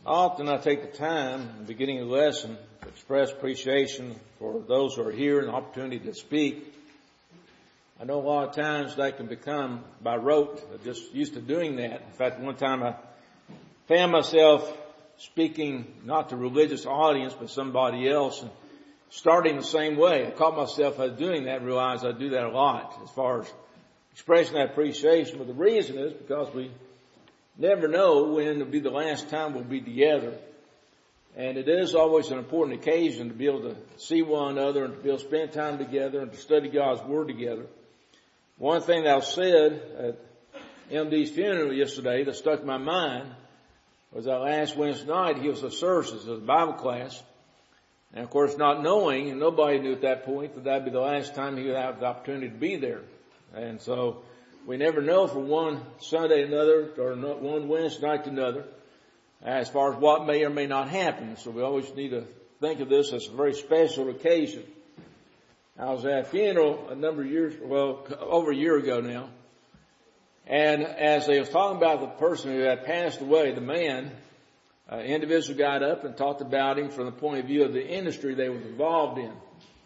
Often I take the time at the beginning of the lesson to express appreciation for those who are here and the opportunity to speak. I know a lot of times that can become by rote. I'm just used to doing that. In fact, one time I found myself speaking not to a religious audience but somebody else and starting the same way. I caught myself as doing that and realized I do that a lot as far as expressing that appreciation. But the reason is because we never know when it'll be the last time we'll be together. And it is always an important occasion to be able to see one another and to be able to spend time together and to study God's Word together. One thing that was said at MD's funeral yesterday that stuck in my mind was that last Wednesday night he was at services, a Bible class. And of course not knowing, and nobody knew at that point, that that'd be the last time he would have the opportunity to be there. And so we never know from one Sunday to another, or one Wednesday night to another, as far as what may or may not happen. So we always need to think of this as a very special occasion. I was at a funeral a number of years, over a year ago now. And as they was talking about the person who had passed away, the man, individual got up and talked about him from the point of view of the industry they was involved in.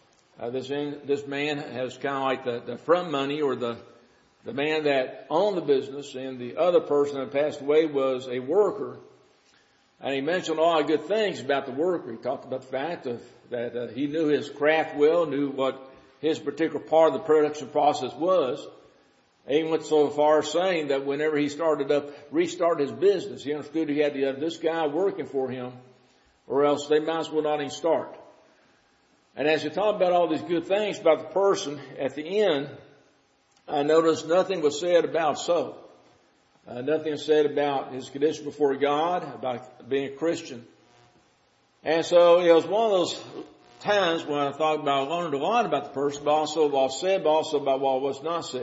This man has kind of like the front money or the man that owned the business, and the other person that passed away was a worker. And he mentioned a lot of good things about the worker. He talked about the fact that he knew his craft well, knew what his particular part of the production process was. He even went so far as saying that whenever he restarted his business, he understood he had to have this guy working for him, or else they might as well not even start. And as you talk about all these good things about the person, at the end, I noticed nothing was said about soul. Nothing was said about his condition before God, about being a Christian. And so it was one of those times when I thought about, I learned a lot about the person, but also what was said, but also about what was not said.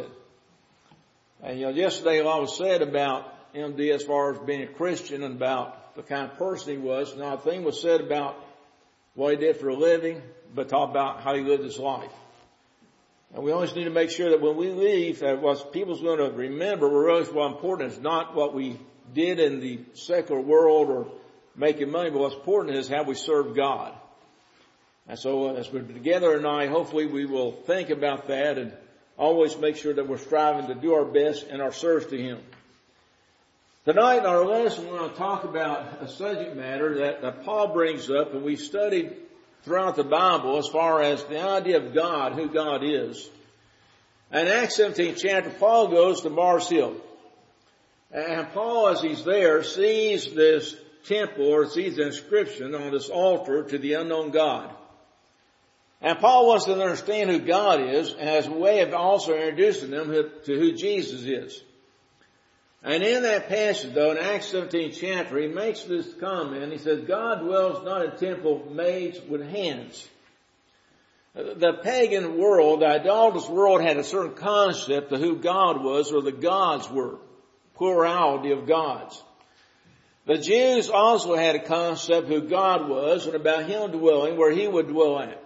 And yesterday a lot was said about MD as far as being a Christian and about the kind of person he was. Not a thing was said about what he did for a living, but talk about how he lived his life. And we always need to make sure that when we leave, that what people's going to remember, what's important is not what we did in the secular world or making money, but what's important is how we serve God. And so as we're together tonight, hopefully we will think about that and always make sure that we're striving to do our best in our service to Him. Tonight in our lesson, we're going to talk about a subject matter that Paul brings up, and we've studied throughout the Bible as far as the idea of God, who God is. And in Acts 17 chapter, Paul goes to Mars Hill. And Paul, as he's there, sees this temple or sees the inscription on this altar to the unknown God. And Paul wants to understand who God is as a way of also introducing them to who Jesus is. And in that passage, though, in Acts 17 chapter, he makes this comment. He says, God dwells not in temple made with hands. The pagan world, the idolatrous world, had a certain concept of who God was, or the gods were, plurality of gods. The Jews also had a concept of who God was and about Him dwelling, where He would dwell at.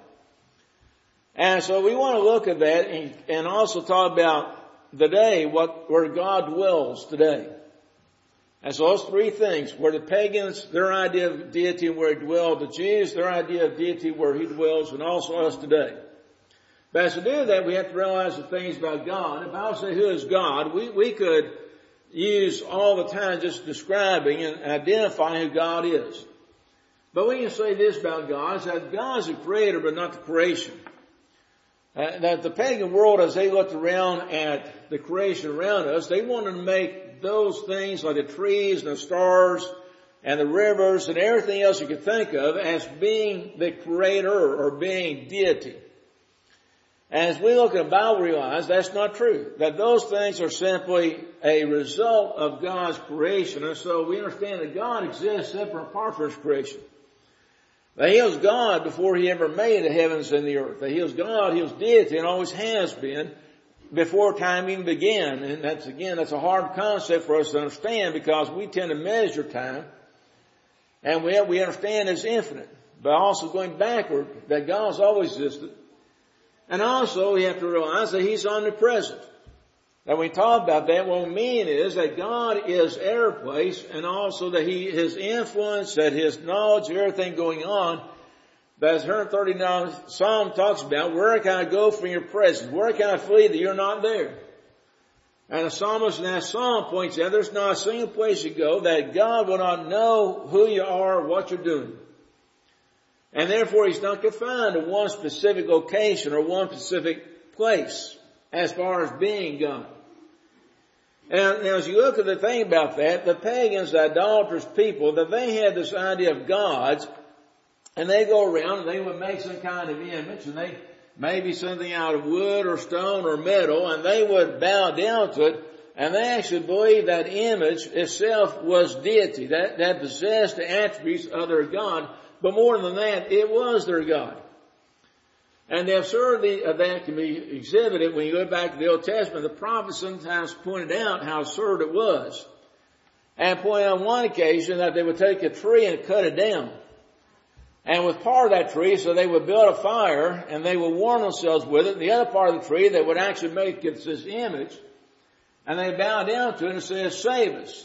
And so we want to look at that and also talk about the day, where God dwells today. And so those three things, where the pagans, their idea of deity and where He dwelled, the Jews, their idea of deity where He dwells, and also us today. But as to do that, we have to realize the things about God. If I would say who is God, we could use all the time just describing and identifying who God is. But we can say this about God, is that God is the creator, but not the creation. That the pagan world, as they looked around at the creation around us, they wanted to make those things like the trees and the stars and the rivers and everything else you could think of as being the creator or being deity. And as we look at the Bible, we realize that's not true. That those things are simply a result of God's creation. And so we understand that God exists separate and apart from His creation. That He was God before He ever made the heavens and the earth. That He was God, He was deity, and always has been before time even began. And that's a hard concept for us to understand because we tend to measure time. And we understand it's infinite. But also going backward, that God's always existed. And also we have to realize that He's omnipresent. Now when we talk about that, what we mean is that God is every place, and also that His influence, that His knowledge of everything going on, that 139 Psalm talks about, where can I go from your presence? Where can I flee that you're not there? And the psalmist in that psalm points out there's not a single place you go that God will not know who you are or what you're doing. And therefore He's not confined to one specific location or one specific place as far as being God. And now as you look at the thing about that, the pagans, the idolatrous people, that they had this idea of gods, and they go around and they would make some kind of image, and they maybe something out of wood or stone or metal, and they would bow down to it, and they actually believed that image itself was deity, that possessed the attributes of their God, but more than that, it was their God. And the absurdity of that can be exhibited when you go back to the Old Testament. The prophets sometimes pointed out how absurd it was, and pointed out on one occasion that they would take a tree and cut it down. And with part of that tree, so they would build a fire and they would warm themselves with it. The other part of the tree, they would actually make it this image, and they bow down to it and say, save us.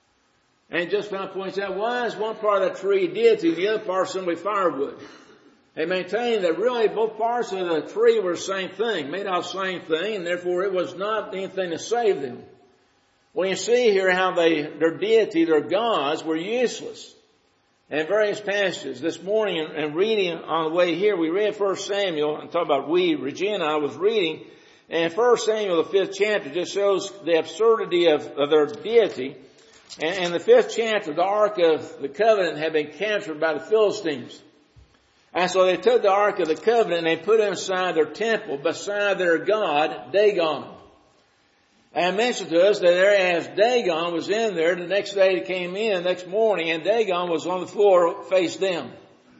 And it just kind of points out, why is one part of that tree deity and the other part simply firewood? They maintain that really both parts of the tree were the same thing, made out of the same thing, and therefore it was not anything to save them. When you see here how their deity, their gods, were useless. And various passages. This morning and reading on the way here, we read 1 Samuel, and talk about Regina and I was reading, and 1 Samuel, the 5th chapter, just shows the absurdity of their deity. And in the 5th chapter, the Ark of the Covenant had been captured by the Philistines. And so they took the Ark of the Covenant and they put it inside their temple, beside their god, Dagon. And it mentioned to us that as Dagon was in there, the next day they came in, next morning, and Dagon was on the floor face them.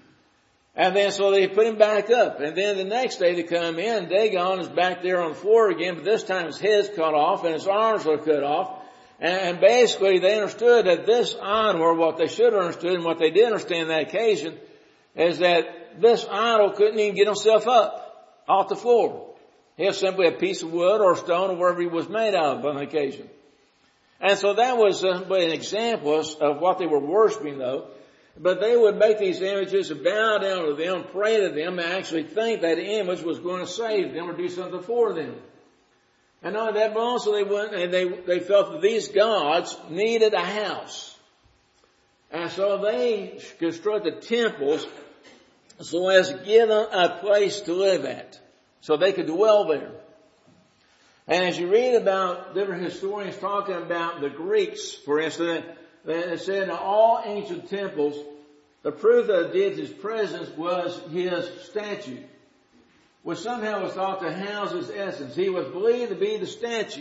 And then so they put him back up. And then the next day they come in, Dagon is back there on the floor again, but this time his head's cut off and his arms are cut off. And basically they understood that this idol, or what they should have understood and what they did understand on that occasion, is that this idol couldn't even get himself up off the floor. He was simply a piece of wood or stone or whatever he was made out of on occasion. And so that was an example of what they were worshiping though. But they would make these images and bow down to them, pray to them, and actually think that image was going to save them or do something for them. And not only that, but also they went and they felt that these gods needed a house. And so they constructed temples so as to give them a place to live at, so they could dwell there. And as you read about different historians talking about the Greeks, for instance, they said in all ancient temples, the proof of the deity's presence was his statue, which somehow was thought to house his essence. He was believed to be the statue.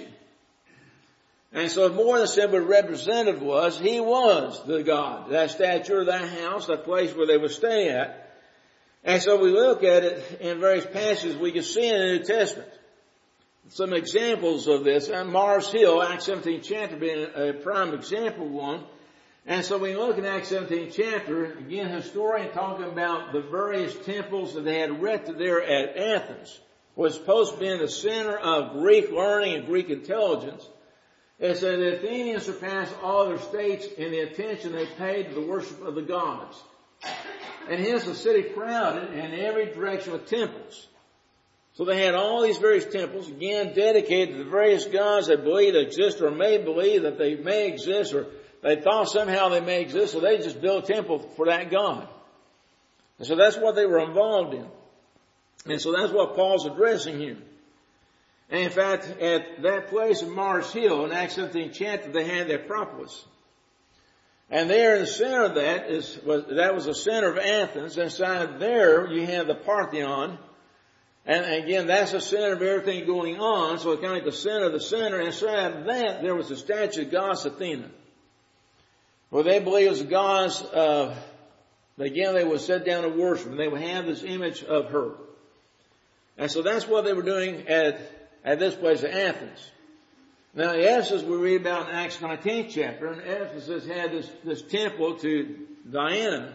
And so more than simply representative was, he was the God, that statue or that house, that place where they would stay at. And so we look at it in various passages we can see in the New Testament. Some examples of this. Mars Hill, Acts 17 chapter being a prime example one. And so we look at Acts 17 chapter, again, historian talking about the various temples that they had erected there at Athens, was supposed to be in the center of Greek learning and Greek intelligence. It said the Athenians surpassed all other states in the attention they paid to the worship of the gods. And hence the city crowded in every direction with temples. So they had all these various temples, again, dedicated to the various gods they believed exist or may believe that they may exist, or they thought somehow they may exist, so they just built a temple for that God. And so that's what they were involved in. And so that's what Paul's addressing here. And in fact, at that place in Mars Hill, in Acts 17 chapter, they had the Acropolis. And there in the center of that was the center of Athens. Inside there you have the Parthenon. And again, that's the center of everything going on. So it's kind of like the center of the center. And inside of that, there was a statue of goddess Athena. Well, they believed it was the goddess of, again, they would sit down and worship. And they would have this image of her. And so that's what they were doing at this place of Athens. Now, Ephesus, we read about in Acts 19th chapter, and Ephesus had this temple to Diana.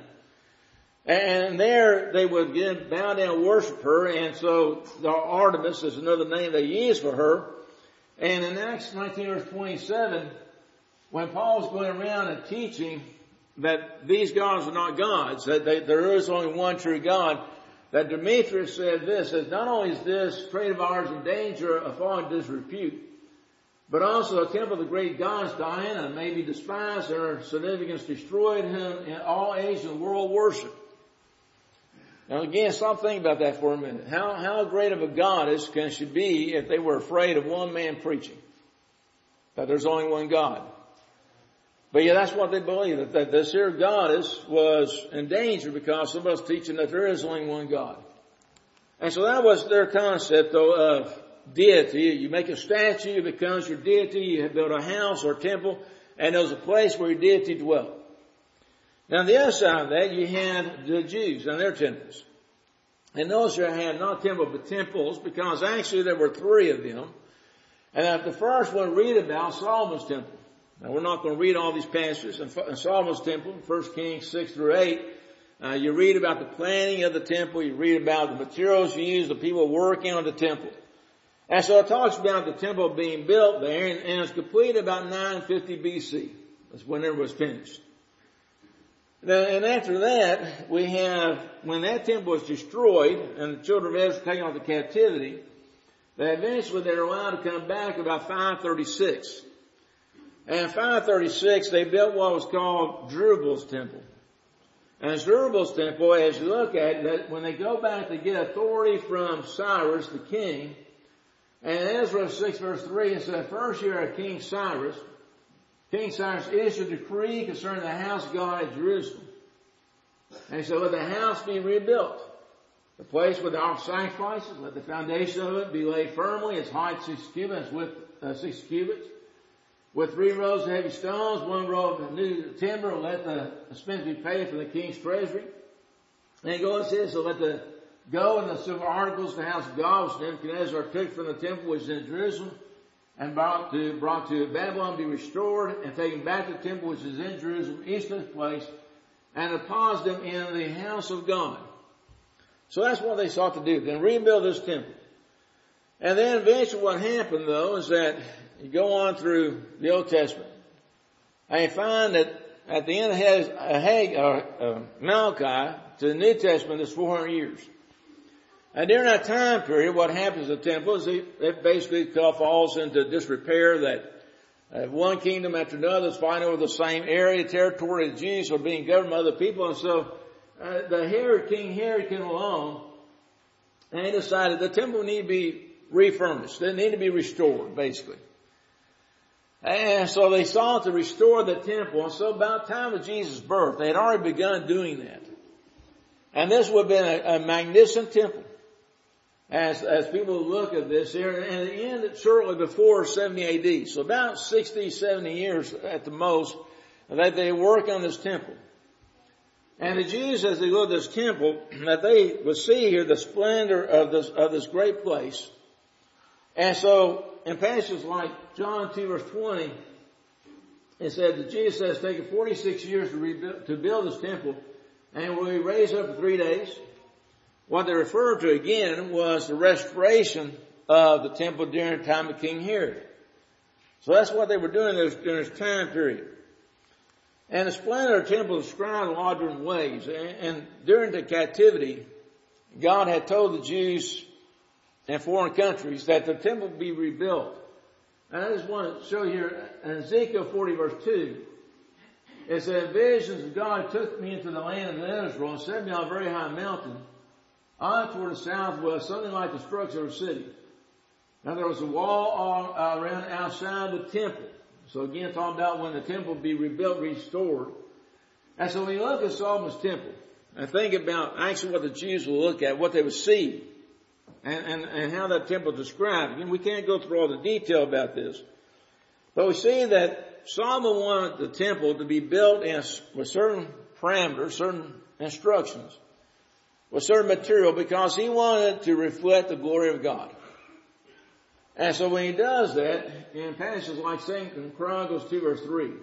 And there they would again bow down and worship her, and so Artemis is another name they used for her. And in Acts 19 verse 27, when Paul's going around and teaching that these gods are not gods, that there is only one true God, that Demetrius said this, that not only is this trade of ours in danger of falling disrepute, but also the temple of the great goddess Diana may be despised and her significance destroyed, whom in all ages of the world worship. Now again, stop thinking about that for a minute. How great of a goddess can she be if they were afraid of one man preaching that there's only one God? But yeah, that's what they believe, that this here goddess was in danger because somebody's teaching that there is only one God. And so that was their concept, though, of deity. You make a statue, it becomes your deity. You build a house or a temple, and there's a place where your deity dwelt. Now, on the other side of that, you had the Jews and their temples. And those who had not temples, but temples, because actually there were three of them. And the first one read about Solomon's temple. Now, we're not going to read all these passages. In Solomon's temple, 1 Kings 6 through 8, you read about the planning of the temple. You read about the materials used, the people working on the temple. And so it talks about the temple being built there, and it's completed about 950 BC. That's when it was finished. And after that, we have, when that temple was destroyed, and the children of Israel were taken off to captivity, that eventually they were allowed to come back about 536. And in 536, they built what was called Zerubbabel's temple. And Zerubbabel's temple, as you look at it, that when they go back to get authority from Cyrus, the king, and in Ezra 6 verse 3, it said, first year of King Cyrus issued a decree concerning the house of God at Jerusalem. And he said, let the house be rebuilt. The place where the ark of sacrifices, let the foundation of it be laid firmly, its height 6 cubits, width 6 cubits, with 3 rows of heavy stones, 1 row of new timber, let the expense be paid from the king's treasury. And he goes and says, so let the go and the silver articles of the house of God, which Nebuchadnezzar took from the temple which is in Jerusalem, and brought to Babylon, be restored, and taken back to the temple which is in Jerusalem, east of the place, and deposit them in the house of God. So that's what they sought to do, then rebuild this temple. And then eventually what happened, though, is that you go on through the Old Testament, and you find that at the end of Malachi to the New Testament is 400 years. And during that time period, what happens to the temple is it basically falls into disrepair, that one kingdom after another is fighting over the same area, territory. The Jews are being governed by other people. And so King Herod came along, and he decided the temple needed to be refurbished. It needed to be restored, basically. And so they sought to restore the temple. And so about the time of Jesus' birth, they had already begun doing that. And this would have been a magnificent temple. As people look at this here, and it ended shortly before 70 AD. So about 60, 70 years at the most, that they work on this temple. And the Jews, as they look at this temple, that they would see here the splendor of this great place. And so, in passages like John 2 verse 20, it said that Jesus says, it's taken 46 years to build this temple, and will be raised up in 3 days. What they referred to again was the restoration of the temple during the time of King Herod. So that's what they were doing during this time period. And the splendor of the temple is described in a lot of different ways. And during the captivity, God had told the Jews in foreign countries that the temple would be rebuilt. And I just want to show you here in Ezekiel 40 verse 2. It said, visions, God took me into the land of Israel and set me on a very high mountain. On toward the south was something like the structure of a city. Now there was a wall all around outside the temple. So again, talking about when the temple would be rebuilt, restored. And so when you look at Solomon's temple, and think about actually what the Jews will look at, what they would see, and how that temple is described. Again, we can't go through all the detail about this. But we see that Solomon wanted the temple to be built with certain parameters, certain instructions, with certain material, because he wanted it to reflect the glory of God. And so when he does that, in passages like 2 Chronicles 2 verse 3,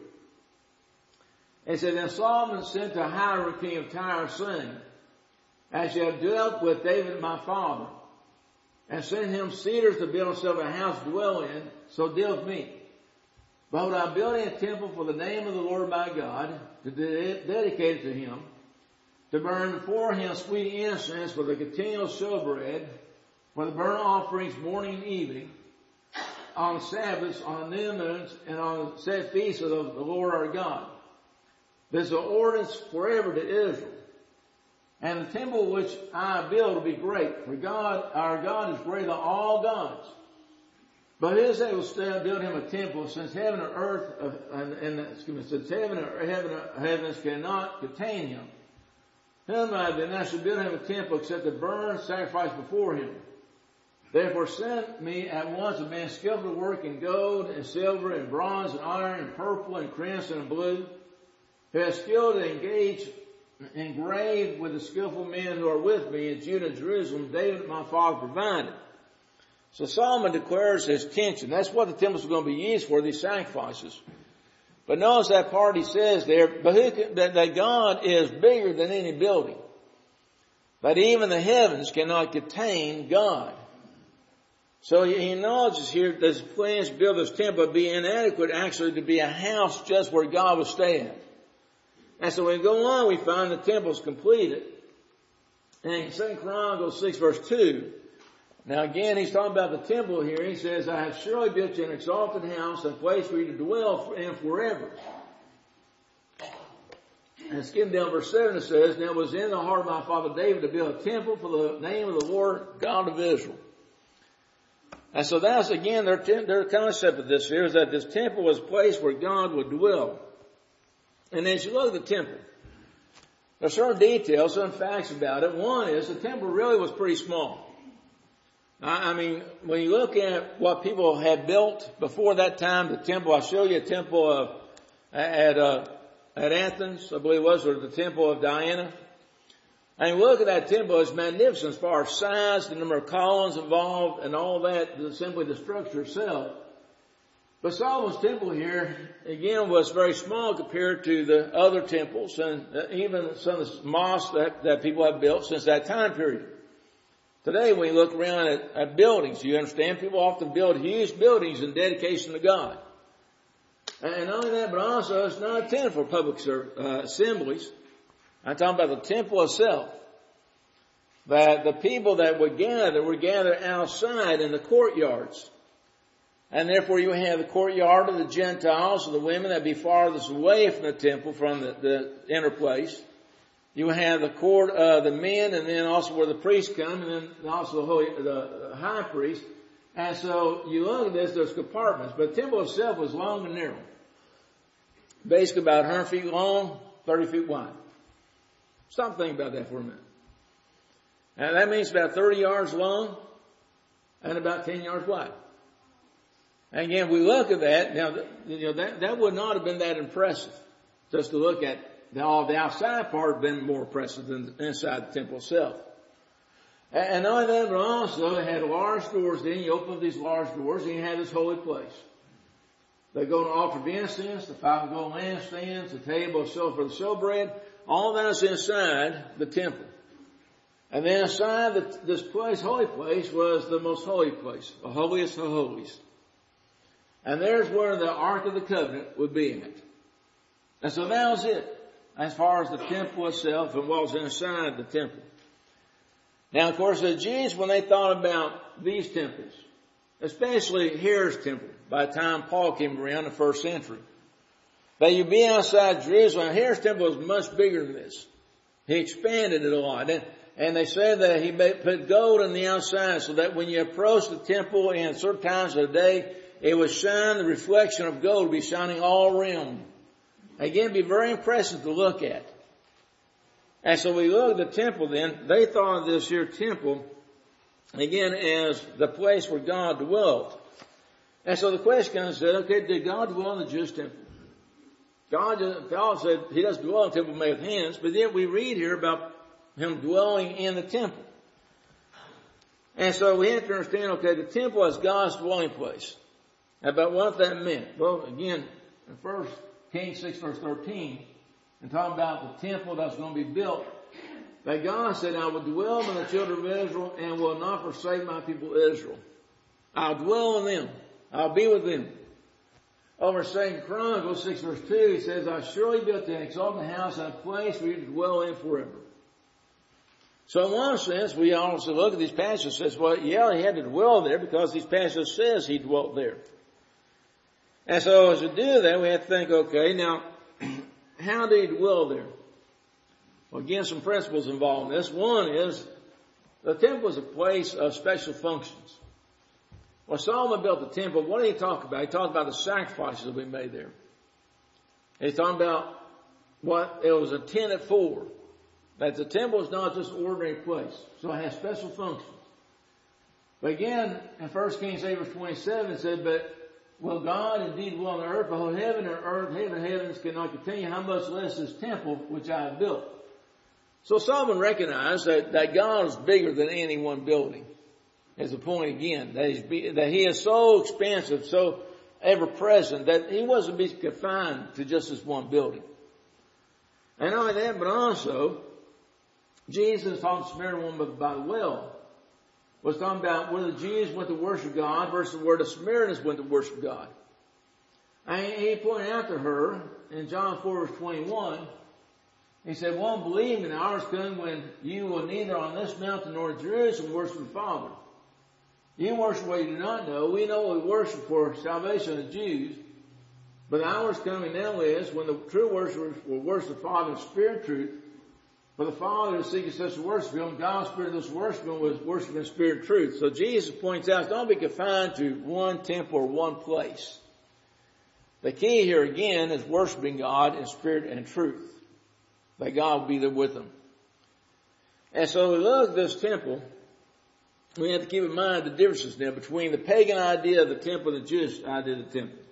it said, then Solomon sent to Hiram, king of Tyre, saying, as you have dealt with David my father, and sent him cedars to build himself a house to dwell in, so deal with me. Behold, I'm building a temple for the name of the Lord my God, to dedicate it to him, to burn before him sweet incense with a continual showbread, for the burnt offerings morning and evening, on Sabbaths, on new moons, and on the set feasts of the Lord our God. This is an ordinance forever to Israel. And the temple which I build will be great, for God, our God, is greater than all gods. But his they will still build him a temple, since heaven and earth, since heavens cannot contain him. Then I shall build him a temple, except to burn sacrifice before him. Therefore send me at once a man skillful to work in gold and silver and bronze and iron and purple and crimson and blue, who has skill to engrave with the skillful men who are with me in Judah and Jerusalem, David my father provided. So Solomon declares his intention. That's what the temples are going to be used for, these sacrifices. But notice that part he says there, that God is bigger than any building. But even the heavens cannot contain God. So he acknowledges here that his plans to build this temple would be inadequate actually to be a house just where God would stay at. And so when we go on, we find the temple is completed. And in 2 Chronicles 6 verse 2, now again, he's talking about the temple here. He says, I have surely built you an exalted house, a place for you to dwell in forever. And skipping down verse 7, it says, now it was in the heart of my father David to build a temple for the name of the Lord God of Israel. And so that's again their concept of this here, is that this temple was a place where God would dwell. And as you look at the temple, there are certain details, certain facts about it. One is the temple really was pretty small. I mean, when you look at what people had built before that time, the temple, I'll show you a temple at Athens, I believe it was, or the temple of Diana. And you look at that temple, it's magnificent as far as size, the number of columns involved, and all that, simply the structure itself. But Solomon's temple here, again, was very small compared to the other temples and even some of the mosques that people have built since that time period. Today, when you look around at buildings, you understand people often build huge buildings in dedication to God. And not only that, but also it's not a temple for public assemblies. I'm talking about the temple itself. That the people that would gather outside in the courtyards. And therefore you have the courtyard of the Gentiles, or the women that be farthest away from the temple, from the inner place. You have the court of the men, and then also where the priests come, and then also the high priest. And so you look at this, there's compartments, but the temple itself was long and narrow. Basically about 100 feet long, 30 feet wide. Stop thinking about that for a minute. And that means about 30 yards long and about 10 yards wide. And again, we look at that. Now, that would not have been that impressive. Just to look at the outside part have been more impressive than the inside the temple itself. And not only that, but also it had large doors. Then you open up these large doors and you have this holy place. They go to offer the incense, the 5 gold lampstands, the table of silver for the showbread. All that's inside the temple. And then inside this place, holy place, was the most holy place, the holiest of holies. And there's where the Ark of the Covenant would be at. And so that was it, as far as the temple itself and what was inside the temple. Now, of course, the Jews, when they thought about these temples, especially Herod's temple, by the time Paul came around in the first century, that you'd be outside Jerusalem. Herod's temple was much bigger than this. He expanded it a lot. And they said that he put gold on the outside so that when you approach the temple in certain times of the day, it would shine, the reflection of gold would be shining all around. Again, it'd be very impressive to look at. And so we look at the temple then, they thought of this here temple, again, as the place where God dwelt. And so the question comes, okay, did God dwell in the Jewish temple? God said he doesn't dwell in the temple made with hands, but yet we read here about him dwelling in the temple. And so we have to understand, okay, the temple is God's dwelling place. About what that meant. Well, again, in 1 Kings 6 verse 13, and talking about the temple that's going to be built, that God said, I will dwell in the children of Israel and will not forsake my people Israel. I'll dwell in them. I'll be with them. Over 2 Chronicles 6 verse 2, he says, I surely built an exalted house and a place for you to dwell in forever. So in one sense, we also look at these passages and says, well, yeah, he had to dwell there because these passages says he dwelt there. And so as we do that, we have to think, okay, now, how did he dwell there? Well, again, some principles involved in this. One is, the temple is a place of special functions. When Solomon built the temple, what did he talk about? He talked about the sacrifices that we made there. He's talking about what it was intended for. That the temple is not just an ordinary place. So it has special functions. But again, in 1 Kings 8 verse 27, it said, but will God indeed dwell on the earth? Behold, heaven and earth, heaven and heavens cannot contain, how much less this temple which I have built. So Solomon recognized that God is bigger than any one building. Is the point again, that he is so expansive, so ever present, that he wasn't be confined to just this one building. And not only that, but also, Jesus talking to the Samaritan woman by the well, was talking about where the Jews went to worship God versus where the Samaritans went to worship God. And he pointed out to her in John 4 verse 21, he said, won't believe me, the hours come when you will neither on this mountain nor in Jerusalem worship the Father. You worship what you do not know. We know what we worship for salvation of the Jews. But the hour is coming now is when the true worshipers will worship the Father in spirit and truth. For the Father is seeking such to worship Him. God's Spirit of this worshiping was worshiping in spirit and truth. So Jesus points out, don't be confined to one temple or one place. The key here again is worshiping God in spirit and truth. That God will be there with them. And so we look at this temple. We have to keep in mind the differences now between the pagan idea of the temple and the Jewish idea of the temple.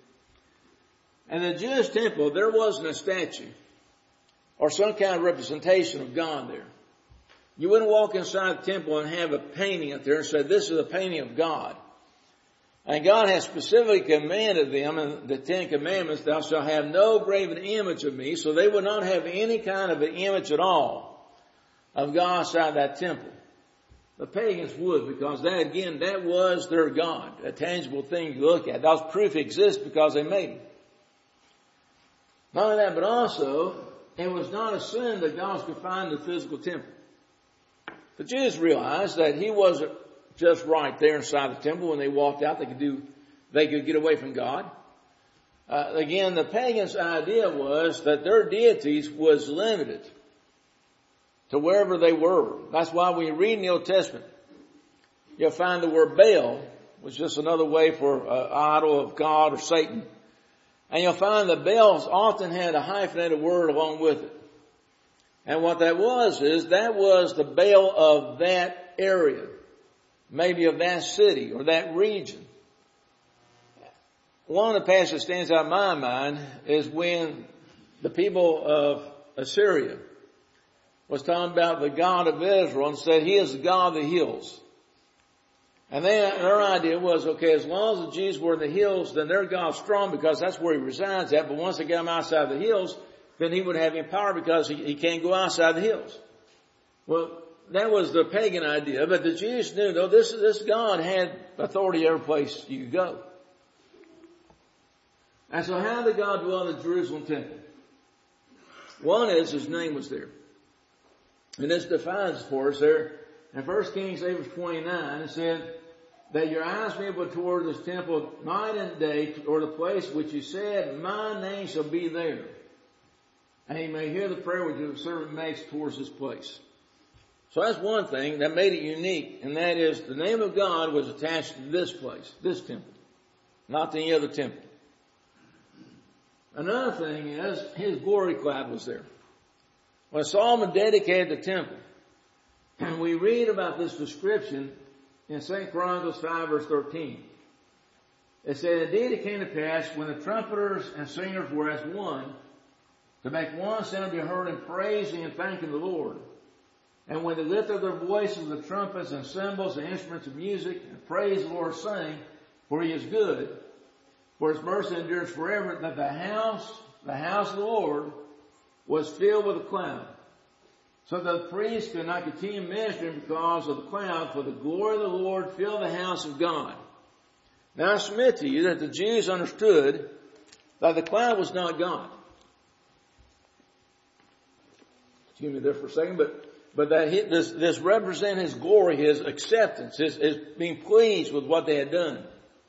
And the Jewish temple, there wasn't a statue or some kind of representation of God there. You wouldn't walk inside the temple and have a painting up there and say, this is a painting of God. And God has specifically commanded them in the 10 Commandments, thou shalt have no graven image of me. So they would not have any kind of an image at all of God inside that temple. The pagans would, because that was their God, a tangible thing to look at. That was proof it exists because they made it. Not only that, but also, it was not a sin that God was confined to the physical temple. The Jews realized that He wasn't just right there inside the temple. When they walked out, they could get away from God. Again, the pagans' idea was that their deities was limited to wherever they were. That's why when you read in the Old Testament, you'll find the word Baal, which is just another way for idol of God or Satan. And you'll find that Baal often had a hyphenated word along with it. And what that was the Baal of that area, maybe of that city or that region. One of the passages that stands out in my mind is when the people of Assyria was talking about the God of Israel and said, He is the God of the hills. And their idea was, okay, as long as the Jews were in the hills, then their God's strong because that's where He resides at. But once they got Him outside the hills, then He would have any power because he can't go outside the hills. Well, that was the pagan idea. But the Jews knew, no, this God had authority every place you could go. And so how did God dwell in the Jerusalem temple? One is His name was there. And this defines for us there in 1 Kings 8 verse 29, it said that your eyes may be toward this temple night and day, or the place which you said, my name shall be there. And you may hear the prayer which your servant makes towards this place. So that's one thing that made it unique, and that is the name of God was attached to this place, this temple, not to any other temple. Another thing is His glory cloud was there. When Solomon dedicated the temple, and we read about this description in 2 Chronicles 5 verse 13. It said, indeed it came to pass when the trumpeters and singers were as one, to make one sound be heard in praising and thanking the Lord. And when they lift up their voices, the trumpets and cymbals and instruments of music, and praise the Lord, saying, for He is good, for His mercy endures forever, that the house of the Lord was filled with a cloud. So the priests could not continue ministering because of the cloud, for the glory of the Lord filled the house of God. Now I submit to you that the Jews understood that the cloud was not God. Excuse me there for a second, but that this represented His glory, His acceptance, His being pleased with what they had done.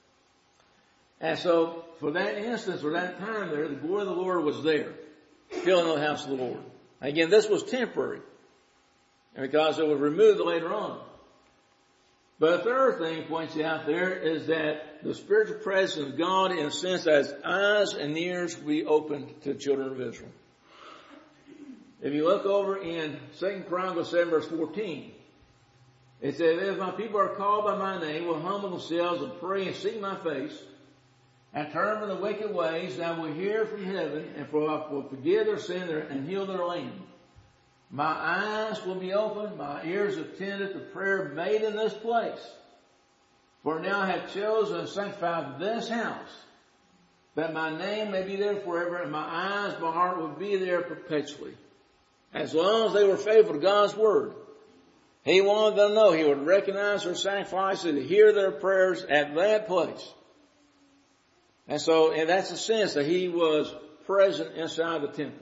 And so, for that instance or that time there, the glory of the Lord was there, filling the house of the Lord. Again, this was temporary, because it was removed later on. But a third thing points out there is that the spiritual presence of God, in a sense, as eyes and ears be opened to the children of Israel. If you look over in 2 Chronicles 7 verse 14, it says, if my people are called by my name, will humble themselves and pray and seek my face, and turn from the wicked ways, then I will hear from heaven, and will forgive their sin and heal their land. My eyes will be opened, my ears attended to prayer made in this place. For now I have chosen and sanctified this house, that my name may be there forever, and my eyes, my heart will be there perpetually. As long as they were faithful to God's word, He wanted them to know He would recognize their sacrifices and hear their prayers at that place. And so, and that's the sense that He was present inside the temple.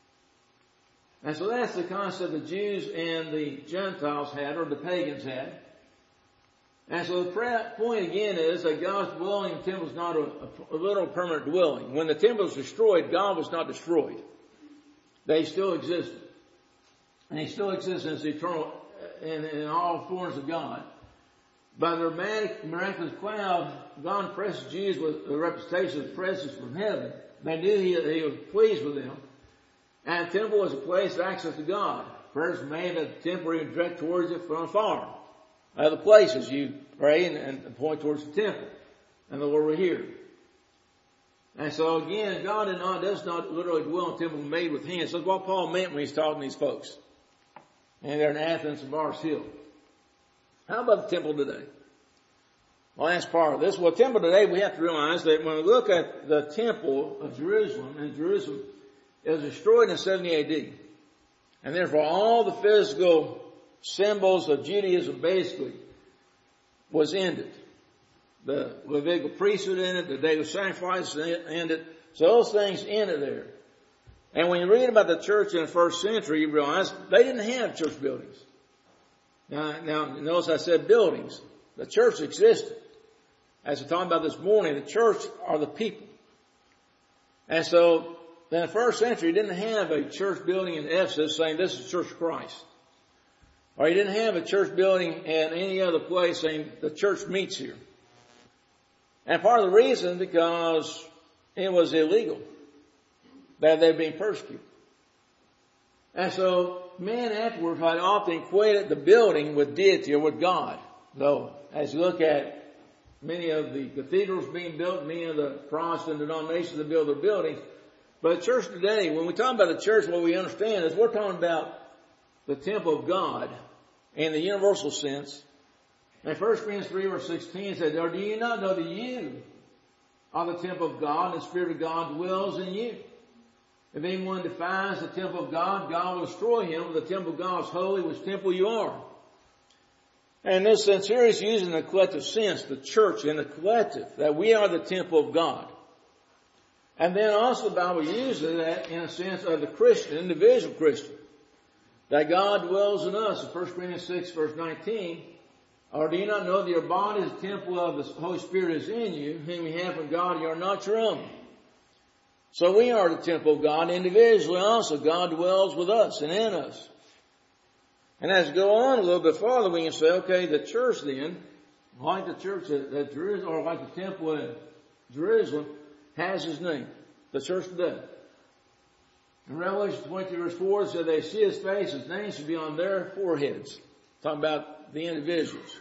And so that's the concept the Jews and the Gentiles had, or the pagans had. And so the point again is that God's dwelling in the temple is not a literal permanent dwelling. When the temple was destroyed, God was not destroyed. They still existed. And He still exists as eternal in all forms of God. By the miraculous cloud, God impressed the Jews with the representation of the presence from heaven. They knew He was pleased with them. And the temple was a place of access to God. Prayers made at the temple and direct towards it from afar. Other places you pray and point towards the temple. And the Lord will hear. And so again, God does not literally dwell in a temple made with hands. That's what Paul meant when he's talking to these folks. And they're in Athens and Mars Hill. How about the temple today? Well, that's part of this. Well, temple today, we have to realize that when we look at the temple of Jerusalem, and Jerusalem it was destroyed in 70 AD. And therefore all the physical symbols of Judaism basically was ended. The Levitical priesthood ended, the day of sacrifice ended. So those things ended there. And when you read about the church in the first century, you realize they didn't have church buildings. Now notice I said buildings. The church existed. As we're talking about this morning, the church are the people. And so, in the first century, you didn't have a church building in Ephesus saying this is the Church of Christ. Or you didn't have a church building in any other place saying the church meets here. And part of the reason because it was illegal. That they'd been persecuted. And so, men afterwards had often equated the building with deity or with God. Though, as you look at many of the cathedrals being built, many of the Protestant denominations that build their buildings. But the church today, when we talk about the church, what we understand is we're talking about the temple of God in the universal sense. And 1 Corinthians 3 verse 16 says, or do you not know that you are the temple of God and the Spirit of God dwells in you? If anyone defies the temple of God, God will destroy him. The temple of God is holy, which temple you are. And in this sense here is using the collective sense, the church in the collective, that we are the temple of God. And then also the Bible uses that in a sense of the Christian, individual Christian, that God dwells in us. In 1 Corinthians 6 verse 19, or do you not know that your body is the temple of the Holy Spirit is in you, whom you have from God, you are not your own. So we are the temple of God individually also. God dwells with us and in us. And as we go on a little bit farther, we can say, okay, the church then, like the church at Jerusalem, or like the temple at Jerusalem, has His name. The church today. In Revelation 20 verse 4, it says they see His face, His name should be on their foreheads. Talking about the individuals.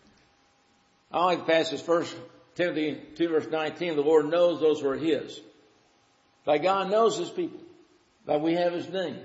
I like the passage 1 Timothy 2 verse 19, the Lord knows those who are His. That God knows His people. That we have His name.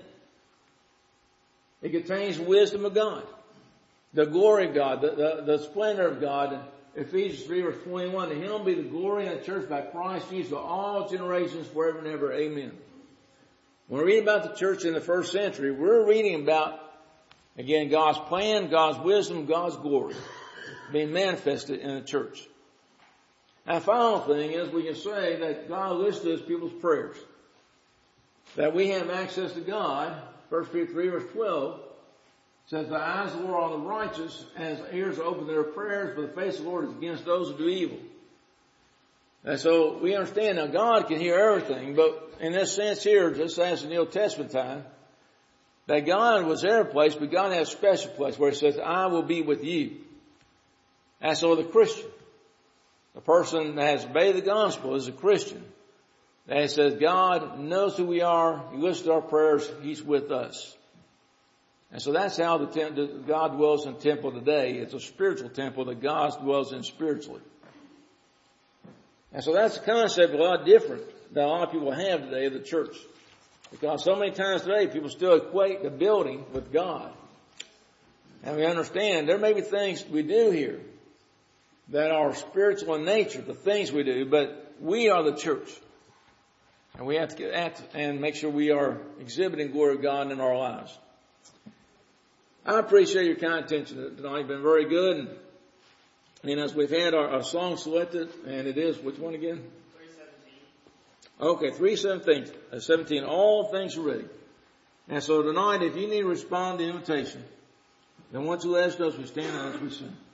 It contains the wisdom of God. The glory of God. The splendor of God. Ephesians 3 verse 21. To Him be the glory in the church by Christ Jesus to all generations forever and ever. Amen. When we read about the church in the first century, we're reading about, again, God's plan, God's wisdom, God's glory being manifested in the church. And the final thing is we can say that God listens to His people's prayers. That we have access to God. 1 Peter 3 verse 12 says, the eyes of the Lord are on the righteous, and His ears are open to their prayers, but the face of the Lord is against those who do evil. And so we understand now God can hear everything, but in this sense here, just as in the Old Testament time, that God was their place, but God has a special place where He says, I will be with you. And so the Christian, the person that has obeyed the gospel is a Christian. And it says God knows who we are. He listens to our prayers. He's with us. And so that's how God dwells in the temple today. It's a spiritual temple that God dwells in spiritually. And so that's a concept a lot different than a lot of people have today of the church. Because so many times today people still equate the building with God. And we understand there may be things we do here that are spiritual in nature, the things we do, but we are the church. And we have to get at and make sure we are exhibiting glory of God in our lives. I appreciate your kind attention tonight. You've been very good. And as we've had our song selected, and it is, which one again? 317. Okay, 317. All things are ready. And so tonight, if you need to respond to the invitation, then once you let us know as we stand as we sing.